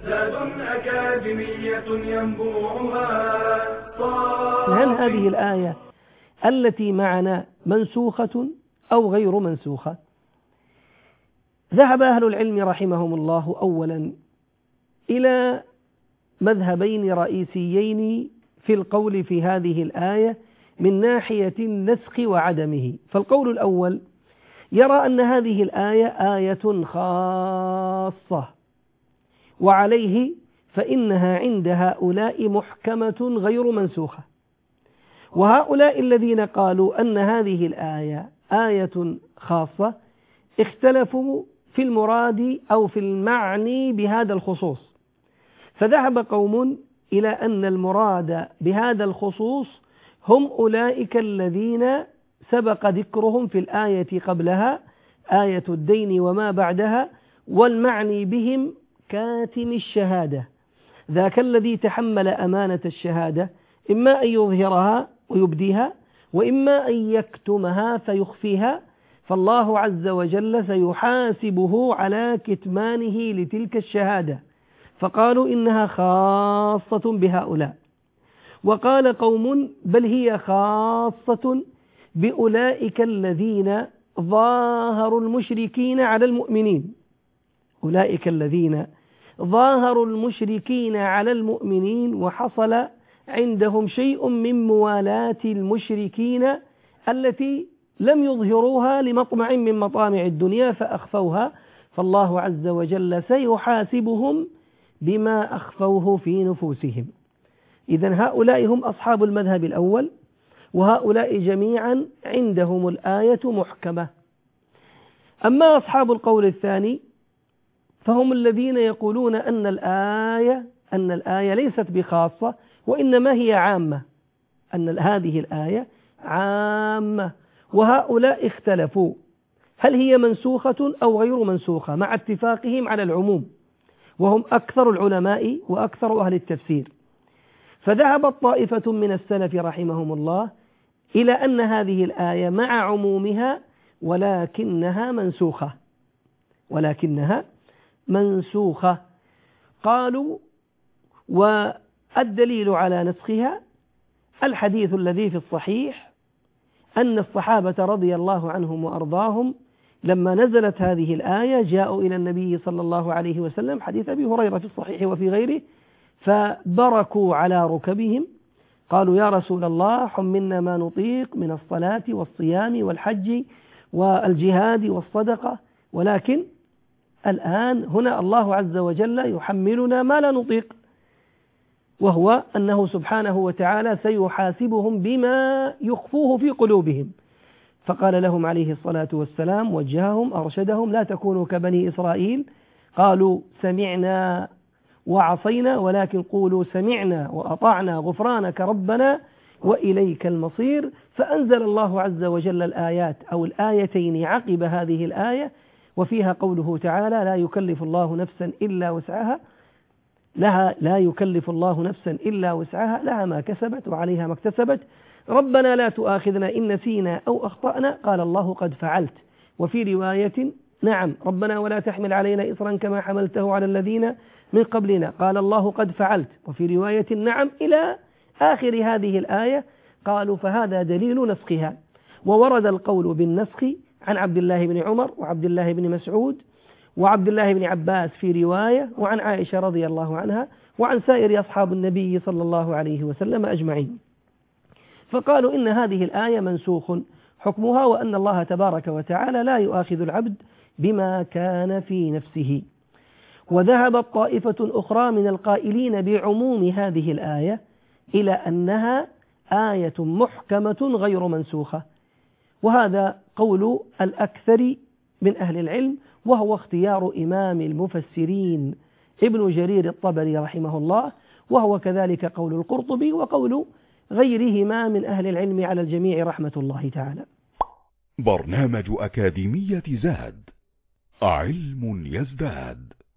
زاد أكاديمية ينبوعها. هل هذه الآية التي معنا منسوخة أو غير منسوخة؟ ذهب أهل العلم رحمهم الله أولا إلى مذهبين رئيسيين في القول في هذه الآية من ناحية النسخ وعدمه. فالقول الأول يرى أن هذه الآية آية خاصة، وعليه فإنها عند هؤلاء محكمة غير منسوخة. وهؤلاء الذين قالوا أن هذه الآية آية خاصة اختلفوا في المراد أو في المعني بهذا الخصوص، فذهب قوم إلى أن المراد بهذا الخصوص هم أولئك الذين سبق ذكرهم في الآية قبلها، آية الدين وما بعدها، والمعني بهم كاتم الشهادة، ذاك الذي تحمل أمانة الشهادة، إما أن يظهرها ويبديها، وإما أن يكتمها فيخفيها، فالله عز وجل سيحاسبه على كتمانه لتلك الشهادة، فقالوا إنها خاصة بهؤلاء. وقال قوم بل هي خاصة بأولئك الذين ظاهروا المشركين على المؤمنين، أولئك الذين ظاهروا المشركين على المؤمنين وحصل عندهم شيء من موالاة المشركين التي لم يظهروها لمطمع من مطامع الدنيا فأخفوها، فالله عز وجل سيحاسبهم بما أخفوه في نفوسهم. إذن هؤلاء هم أصحاب المذهب الأول، وهؤلاء جميعا عندهم الآية محكمة. أما أصحاب القول الثاني فهم الذين يقولون أن الآية ليست بخاصة وإنما هي عامة، أن هذه الآية عامة، وهؤلاء اختلفوا هل هي منسوخة أو غير منسوخة مع اتفاقهم على العموم، وهم أكثر العلماء وأكثر أهل التفسير. فذهبت طائفة من السلف رحمهم الله إلى أن هذه الآية مع عمومها ولكنها منسوخة. قالوا والدليل على نسخها الحديث الذي في الصحيح أن الصحابة رضي الله عنهم وأرضاهم لما نزلت هذه الآية جاءوا إلى النبي صلى الله عليه وسلم، حديث أبي هريرة في الصحيح وفي غيره، فبركوا على ركبهم قالوا يا رسول الله حملنا ما نطيق من الصلاة والصيام والحج والجهاد والصدقة، ولكن الآن هنا الله عز وجل يحملنا ما لا نطيق، وهو أنه سبحانه وتعالى سيحاسبهم بما يخفوه في قلوبهم. فقال لهم عليه الصلاة والسلام وجههم أرشدهم لا تكونوا كبني إسرائيل قالوا سمعنا وعصينا، ولكن قولوا سمعنا وأطعنا غفرانك ربنا وإليك المصير. فأنزل الله عز وجل الآيات أو الآيتين عقب هذه الآية، وفيها قوله تعالى لا يكلف الله نفسا إلا وسعها، لها ما كسبت وعليها ما اكتسبت، ربنا لا تؤاخذنا إن نسينا أو أخطأنا قال الله قد فعلت. وفي رواية نعم ربنا ولا تحمل علينا إصرا كما حملته على الذين من قبلنا قال الله قد فعلت. وفي رواية نعم إلى آخر هذه الآية. قالوا فهذا دليل نسخها. وورد القول بالنسخ عن عبد الله بن عمر وعبد الله بن مسعود وعبد الله بن عباس في رواية، وعن عائشة رضي الله عنها، وعن سائر أصحاب النبي صلى الله عليه وسلم أجمعين. فقالوا إن هذه الآية منسوخ حكمها، وأن الله تبارك وتعالى لا يؤاخذ العبد بما كان في نفسه. وذهبت طائفة أخرى من القائلين بعموم هذه الآية إلى أنها آية محكمة غير منسوخة، وهذا قول الأكثر من أهل العلم، وهو اختيار إمام المفسرين ابن جرير الطبري رحمه الله، وهو كذلك قول القرطبي وقول غيرهما من أهل العلم على الجميع رحمة الله تعالى. برنامج أكاديمية زاد، علم يزداد.